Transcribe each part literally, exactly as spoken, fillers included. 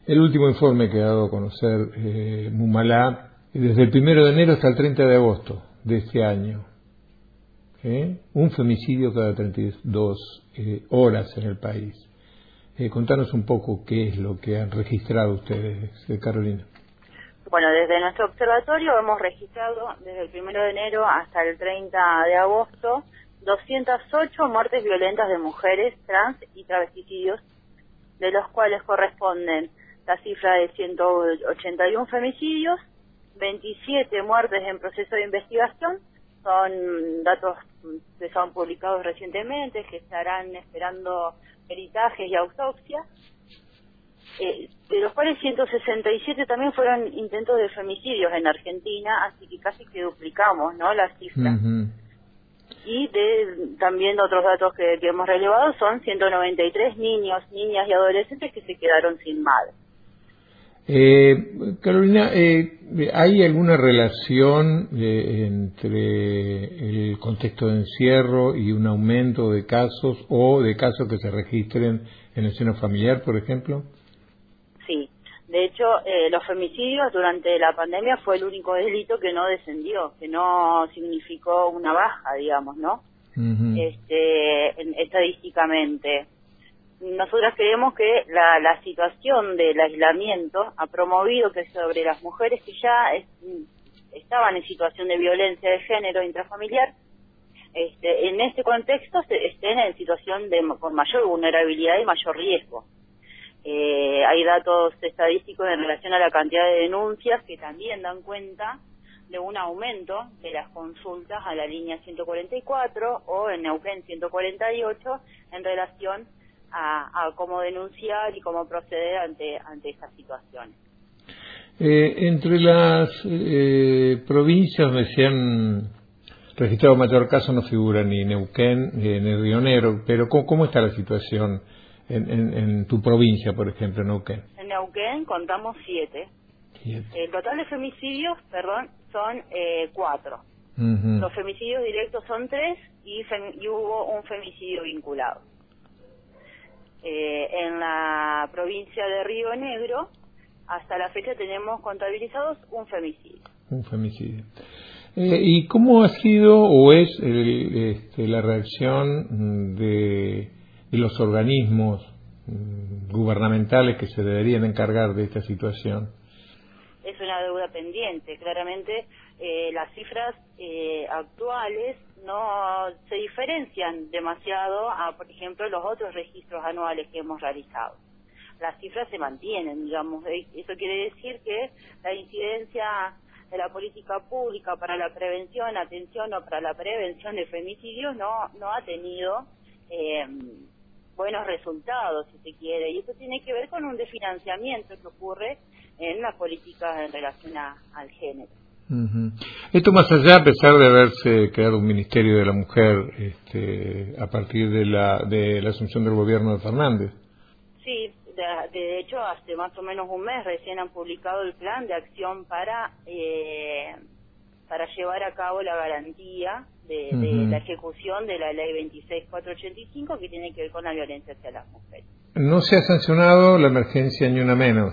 El último informe que ha dado a conocer eh, Mumalá, desde el primero de enero hasta el treinta de agosto de este año, ¿eh? un femicidio cada treinta y dos eh, horas en el país. Eh, contanos un poco qué es lo que han registrado ustedes, eh, Carolina. Bueno, desde nuestro observatorio hemos registrado desde el primero de enero hasta el treinta de agosto doscientas ocho muertes violentas de mujeres, trans y travesticidios, de los cuales corresponden la cifra de ciento ochenta y uno femicidios, veintisiete muertes en proceso de investigación, son datos que son publicados recientemente, que estarán esperando peritajes y autopsia, eh, de los cuales ciento sesenta y siete también fueron intentos de femicidios en Argentina, así que casi que duplicamos, ¿no?, la cifra. Uh-huh. Y de también otros datos que, que hemos relevado son ciento noventa y tres niños, niñas y adolescentes que se quedaron sin madre. Eh, Carolina, eh, ¿hay alguna relación eh, entre el contexto de encierro y un aumento de casos o de casos que se registren en el seno familiar, por ejemplo? Sí, de hecho, eh, los femicidios durante la pandemia fue el único delito que no descendió, que no significó una baja, digamos, ¿no? Uh-huh. Este, en, estadísticamente. Nosotras creemos que la, la situación del aislamiento ha promovido que sobre las mujeres que ya es, estaban en situación de violencia de género intrafamiliar, este, en este contexto se, estén en situación de con mayor vulnerabilidad y mayor riesgo. Eh, hay datos estadísticos en relación a la cantidad de denuncias que también dan cuenta de un aumento de las consultas a la línea ciento cuarenta y cuatro o en Neuquén ciento cuarenta y ocho en relación A, a cómo denunciar y cómo proceder ante ante estas situaciones. Eh, entre las eh, provincias donde se han registrado mayor caso no figura ni Neuquén eh, ni Río Negro, pero ¿cómo, cómo está la situación en, en, en tu provincia, por ejemplo, en Neuquén? En Neuquén contamos siete. siete. El total de femicidios, perdón, son eh, cuatro. Uh-huh. Los femicidios directos son tres y, fem- y hubo un femicidio vinculado. Eh, en la provincia de Río Negro, hasta la fecha tenemos contabilizados un femicidio. Un femicidio. Eh, ¿Y cómo ha sido o es el, este, la reacción de, de los organismos mm, gubernamentales que se deberían encargar de esta situación? Es una deuda pendiente. Claramente eh, las cifras eh, actuales no se diferencian demasiado a, por ejemplo, los otros registros anuales que hemos realizado. Las cifras se mantienen, digamos. Eso quiere decir que la incidencia de la política pública para la prevención, atención o para la prevención de femicidios no no ha tenido eh, buenos resultados, si se quiere. Y eso tiene que ver con un desfinanciamiento que ocurre en las políticas en relación a, al género. Uh-huh. Esto más allá, a pesar de haberse creado un Ministerio de la Mujer este, a partir de la de la asunción del gobierno de Fernández. Sí, de, de hecho hace más o menos un mes recién han publicado el plan de acción para eh, para llevar a cabo la garantía de, uh-huh. de la ejecución de la ley veintiséis mil cuatrocientos ochenta y cinco que tiene que ver con la violencia hacia las mujeres. No se ha sancionado la emergencia ni una menos.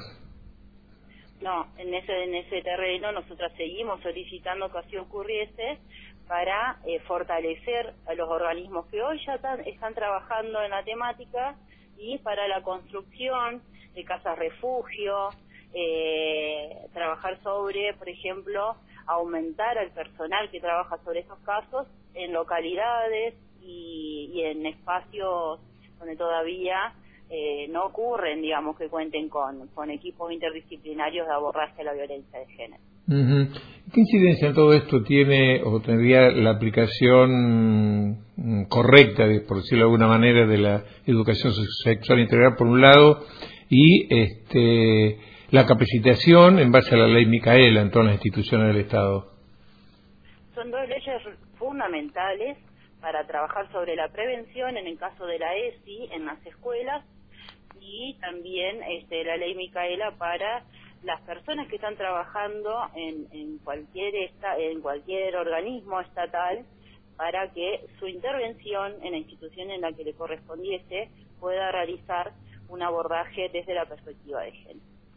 No, en ese en ese terreno nosotras seguimos solicitando que así ocurriese para eh, fortalecer a los organismos que hoy ya tan, están trabajando en la temática y para la construcción de casas refugio, eh, trabajar sobre, por ejemplo, aumentar al personal que trabaja sobre estos casos en localidades y, y en espacios donde todavía Eh, no ocurren, digamos, que cuenten con, con equipos interdisciplinarios de abordaje a la violencia de género. Uh-huh. ¿Qué incidencia en todo esto tiene o tendría la aplicación mm, correcta, por decirlo de alguna manera, de la educación sexual integral por un lado y este, la capacitación en base a la ley Micaela en todas las instituciones del Estado? Son dos leyes fundamentales para trabajar sobre la prevención en el caso de la E S I en las escuelas y también este, la ley Micaela para las personas que están trabajando en, en cualquier esta, en cualquier organismo estatal para que su intervención en la institución en la que le correspondiese pueda realizar un abordaje desde la perspectiva de género.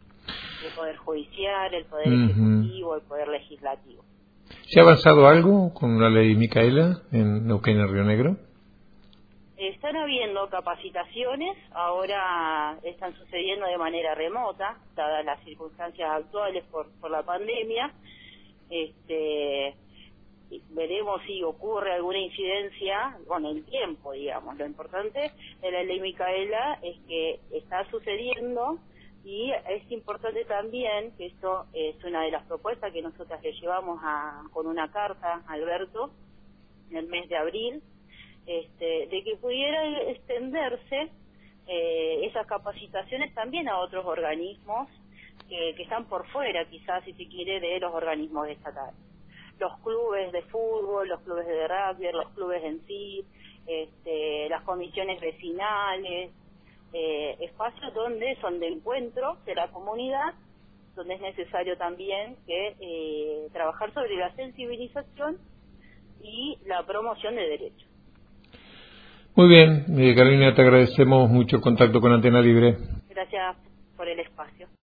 el Poder Judicial, el Poder uh-huh. Ejecutivo, el Poder Legislativo. ¿Se ha avanzado algo con la ley Micaela en Neuquén y Río Negro? Están habiendo capacitaciones, ahora están sucediendo de manera remota, dadas las circunstancias actuales por, por la pandemia. Este, veremos si ocurre alguna incidencia con el tiempo, digamos. Lo importante de la ley Micaela es que está sucediendo, y es importante también, que esto es una de las propuestas que nosotras le llevamos a, con una carta a Alberto en el mes de abril, este, de que pudiera extenderse eh, esas capacitaciones también a otros organismos que, que están por fuera, quizás, si se quiere, de los organismos estatales. Los clubes de fútbol, los clubes de rugby, los clubes en sí, este, las comisiones vecinales, eh, espacios donde son de encuentro de la comunidad, donde es necesario también que eh, trabajar sobre la sensibilización y la promoción de derechos. Muy bien, eh, Carolina, te agradecemos mucho el contacto con Antena Libre. Gracias por el espacio.